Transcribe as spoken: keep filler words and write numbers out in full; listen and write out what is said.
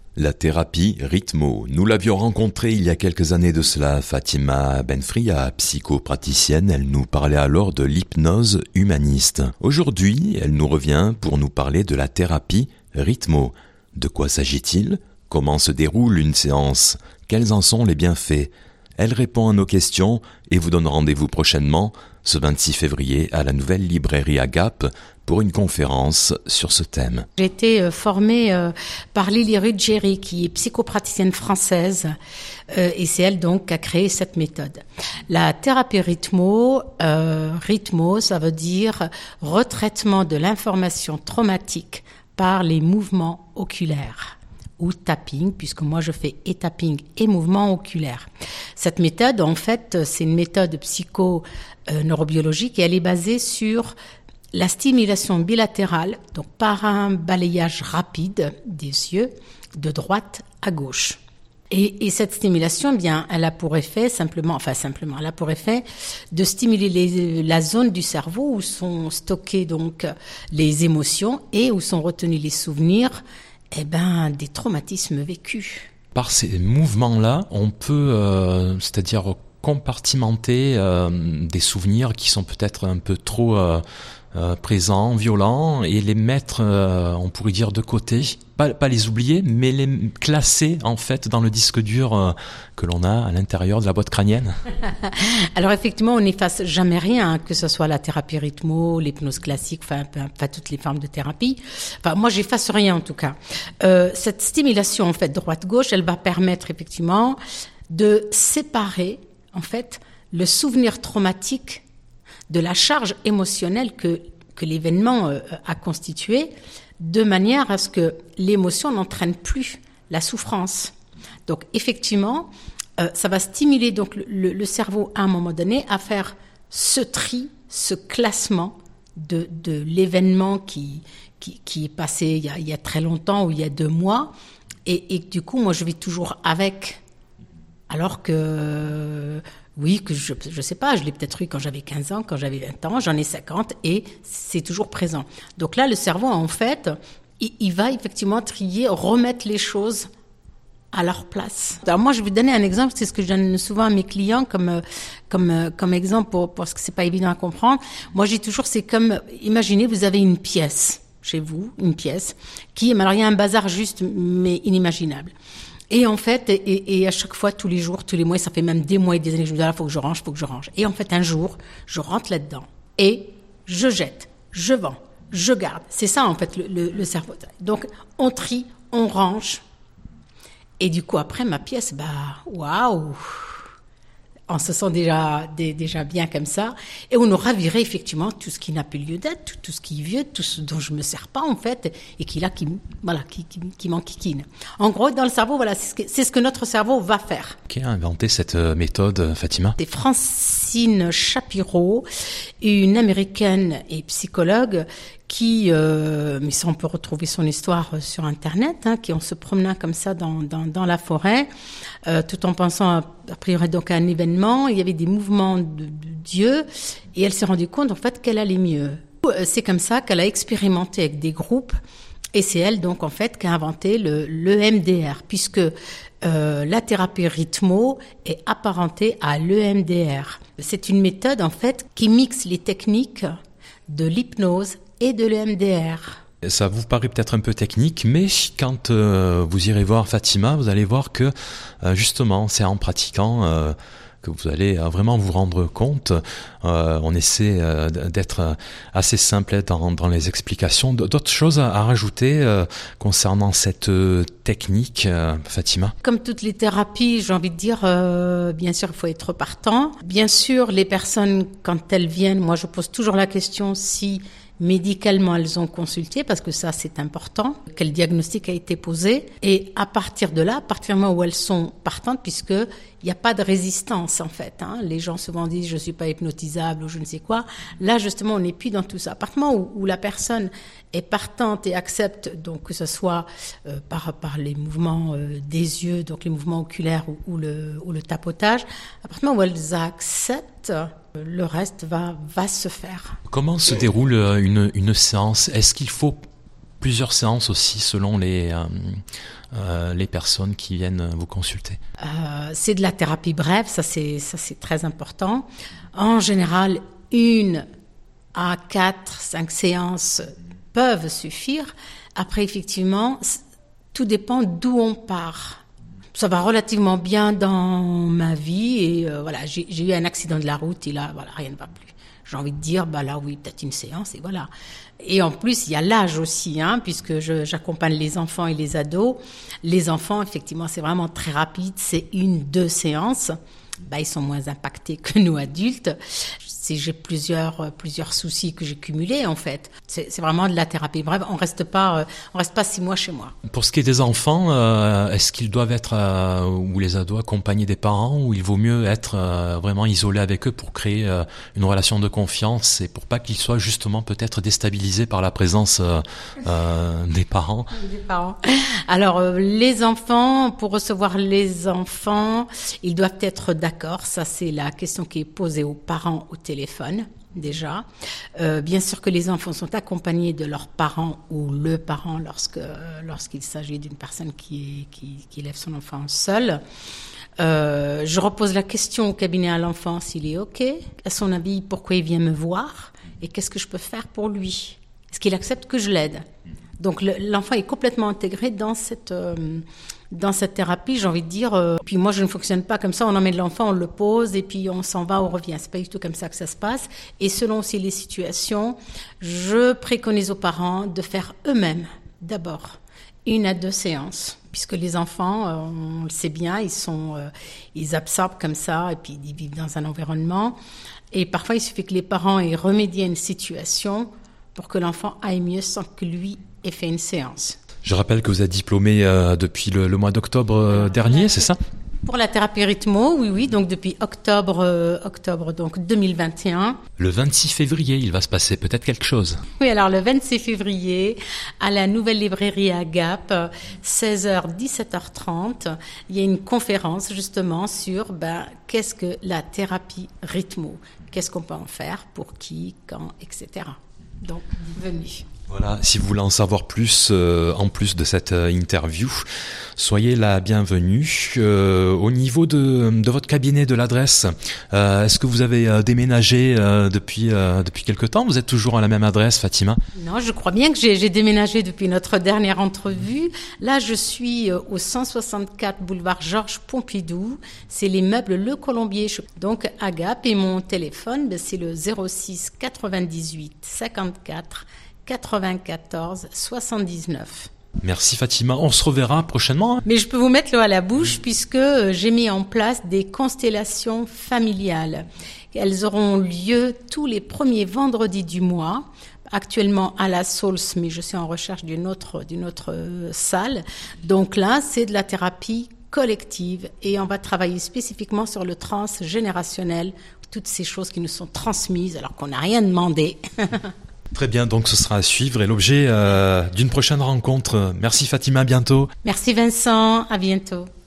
La thérapie Rythmo. Nous l'avions rencontrée il y a quelques années de cela. Fatima Benfria, psychopraticienne, elle nous parlait alors de l'hypnose humaniste. Aujourd'hui, elle nous revient pour nous parler de la thérapie Rythmo. De quoi s'agit-il ? Comment se déroule une séance ? Quels en sont les bienfaits ? Elle répond à nos questions et vous donne rendez-vous prochainement, ce vingt-six février, à la nouvelle librairie Agape, pour une conférence sur ce thème. J'ai été formée euh, par Lily Ruggieri, qui est psychopraticienne française, euh, et c'est elle donc qui a créé cette méthode. La thérapie Rythmo, euh, Rythmo, ça veut dire retraitement de l'information traumatique par les mouvements oculaires, ou tapping, puisque moi je fais et tapping et mouvement oculaire. Cette méthode, en fait, c'est une méthode psycho-neurobiologique et elle est basée sur la stimulation bilatérale, donc par un balayage rapide des yeux de droite à gauche. Et, et cette stimulation, eh bien, elle a pour effet simplement, enfin simplement, elle a pour effet de stimuler les, la zone du cerveau où sont stockées donc les émotions et où sont retenus les souvenirs. Eh ben, des traumatismes vécus. Par ces mouvements-là, on peut, euh, c'est-à-dire compartimenter euh, des souvenirs qui sont peut-être un peu trop euh, euh, présents, violents, et les mettre, euh, on pourrait dire, de côté. Pas, pas les oublier, mais les classer en fait dans le disque dur euh, que l'on a à l'intérieur de la boîte crânienne. Alors effectivement, on n'efface jamais rien, hein, que ce soit la thérapie Rythmo, l'hypnose classique, enfin, enfin toutes les formes de thérapie. Enfin, moi, j'efface rien en tout cas. Euh, cette stimulation en fait droite-gauche, elle va permettre effectivement de séparer en fait le souvenir traumatique de la charge émotionnelle que que l'événement euh, a constitué, de manière à ce que l'émotion n'entraîne plus la souffrance. Donc effectivement, euh, ça va stimuler donc le, le, le cerveau à un moment donné à faire ce tri, ce classement de, de l'événement qui, qui, qui est passé il y, a, il y a très longtemps ou il y a deux mois. Et, et du coup, moi, je vis toujours avec. Alors que, oui, que je ne sais pas, je l'ai peut-être eu quand j'avais quinze ans, quand j'avais vingt ans, j'en ai cinquante et c'est toujours présent. Donc là, le cerveau, en fait, il, il va effectivement trier, remettre les choses à leur place. Alors moi, je vais vous donner un exemple, c'est ce que je donne souvent à mes clients comme comme comme exemple pour parce que c'est pas évident à comprendre. Moi, j'ai toujours, c'est comme, imaginez, vous avez une pièce chez vous, une pièce qui, alors il y a un bazar juste mais inimaginable. Et en fait, et, et à chaque fois, tous les jours, tous les mois, ça fait même des mois et des années que je me dis, ah, faut que je range, faut que je range. Et en fait, un jour, je rentre là-dedans et je jette, je vends, je garde. C'est ça, en fait, le, le, le cerveau. Donc, on trie, on range. Et du coup, après, ma pièce, bah, waouh! On se sent déjà, déjà bien comme ça. Et on aura viré effectivement tout ce qui n'a plus lieu d'être, tout, tout ce qui est vieux, tout ce dont je me sers pas en fait, et qui là, qui, voilà, qui, qui, qui m'enquiquine. En gros, dans le cerveau, voilà, c'est ce que, c'est ce que notre cerveau va faire. Qui a inventé cette méthode, Fatima ? C'est Francine Shapiro, une américaine et psychologue qui, euh, mais ça on peut retrouver son histoire sur Internet, hein, qui en se promenant comme ça dans, dans, dans la forêt, euh, tout en pensant à, a priori donc à un événement, il y avait des mouvements de, de Dieu, et elle s'est rendue compte en fait qu'elle allait mieux. C'est comme ça qu'elle a expérimenté avec des groupes, et c'est elle donc en fait qui a inventé le, l'E M D R, puisque euh, la thérapie Rythmo est apparentée à l'E M D R. C'est une méthode en fait qui mixe les techniques de l'hypnose et de l'E M D R. Ça vous paraît peut-être un peu technique, mais quand euh, vous irez voir Fatima, vous allez voir que euh, justement, c'est en pratiquant euh, que vous allez euh, vraiment vous rendre compte. Euh, on essaie euh, d'être assez simple dans, dans les explications. D'autres choses à, à rajouter euh, concernant cette euh, technique, euh, Fatima ? Comme toutes les thérapies, j'ai envie de dire, euh, bien sûr, il faut être partant. Bien sûr, les personnes, quand elles viennent, moi je pose toujours la question si médicalement elles ont consulté, parce que ça c'est important, quel diagnostic a été posé, et à partir de là, à partir du moment où elles sont partantes, puisque il n'y a pas de résistance en fait, hein. Les gens souvent disent je suis pas hypnotisable ou je ne sais quoi, là justement on n'est plus dans tout ça. À partir du moment où, où la personne est partante et accepte, donc que ce soit euh, par, par les mouvements euh, des yeux, donc les mouvements oculaires ou, ou, le, ou le tapotage, à partir du moment où elles acceptent, le reste va, va se faire. Comment se déroule une, une séance ? Est-ce qu'il faut plusieurs séances aussi selon les, euh, euh, les personnes qui viennent vous consulter? euh, C'est de la thérapie brève, ça c'est, ça c'est très important. En général, une à quatre, cinq séances peuvent suffire. Après, effectivement, tout dépend d'où on part. Ça va relativement bien dans ma vie et euh, voilà, j'ai, j'ai eu un accident de la route et là, voilà, rien ne va plus. J'ai envie de dire, bah là, oui, peut-être une séance et voilà. Et en plus, il y a l'âge aussi, hein, puisque je, j'accompagne les enfants et les ados. Les enfants, effectivement, c'est vraiment très rapide, c'est une, deux séances. Bah, ils sont moins impactés que nous adultes. Si j'ai plusieurs plusieurs soucis que j'ai cumulés en fait, c'est, c'est vraiment de la thérapie. Bref, on reste pas on reste pas six mois chez moi. Pour ce qui est des enfants, euh, est-ce qu'ils doivent être euh, ou les ados accompagnés des parents, ou il vaut mieux être euh, vraiment isolé avec eux pour créer euh, une relation de confiance et pour pas qu'ils soient justement peut-être déstabilisés par la présence euh, euh, des parents? Des parents. Alors euh, les enfants, pour recevoir les enfants, ils doivent être d'accord. Ça c'est la question qui est posée aux parents au téléphone déjà. Euh, bien sûr que les enfants sont accompagnés de leurs parents ou le parent lorsque lorsqu'il s'agit d'une personne qui, qui, qui élève son enfant seul. Euh, je repose la question au cabinet à l'enfant s'il est OK, à son avis, pourquoi il vient me voir et qu'est-ce que je peux faire pour lui. Est-ce qu'il accepte que je l'aide? Donc le, l'enfant est complètement intégré dans cette euh, dans cette thérapie, j'ai envie de dire. Euh, puis moi, je ne fonctionne pas comme ça. On emmène l'enfant, on le pose et puis on s'en va, on revient. C'est pas du tout comme ça que ça se passe. Et selon aussi les situations, je préconise aux parents de faire eux-mêmes d'abord une à deux séances, puisque les enfants, euh, on le sait bien, ils sont, euh, ils absorbent comme ça et puis ils vivent dans un environnement. Et parfois, il suffit que les parents aient remédié à une situation pour que l'enfant aille mieux sans que lui ait fait une séance. Je rappelle que vous êtes diplômé euh, depuis le, le mois d'octobre euh, dernier, c'est ça? Pour la thérapie rythmo, oui, oui, donc depuis octobre, euh, octobre donc deux mille vingt et un. Le vingt-six février, il va se passer peut-être quelque chose. Oui, alors le vingt-six février, à la nouvelle librairie à Gap, seize heures, dix-sept heures trente, il y a une conférence justement sur ben, qu'est-ce que la thérapie rythmo, qu'est-ce qu'on peut en faire, pour qui, quand, et cetera. Donc, venez. Voilà, si vous voulez en savoir plus, euh, en plus de cette euh, interview, soyez la bienvenue. Euh, au niveau de, de votre cabinet, de l'adresse, euh, est-ce que vous avez euh, déménagé euh, depuis euh, depuis quelque temps? Vous êtes toujours à la même adresse, Fatima? Non, je crois bien que j'ai, j'ai déménagé depuis notre dernière entrevue. Là, je suis au cent soixante-quatre boulevard Georges Pompidou. C'est les meubles Le Colombier, donc à Gap. Et mon téléphone, ben, c'est le zéro six quatre-vingt-dix-huit cinquante-quatre quatre-vingt-quatorze soixante-dix-neuf. Merci Fatima, on se reverra prochainement. Mais je peux vous mettre l'eau à la bouche puisque j'ai mis en place des constellations familiales. Elles auront lieu tous les premiers vendredis du mois. Actuellement à la Sauls, mais je suis en recherche d'une autre, d'une autre salle. Donc là, c'est de la thérapie collective et on va travailler spécifiquement sur le transgénérationnel, toutes ces choses qui nous sont transmises alors qu'on n'a rien demandé. Très bien, donc ce sera à suivre et l'objet euh, d'une prochaine rencontre. Merci Fatima, à bientôt. Merci Vincent, à bientôt.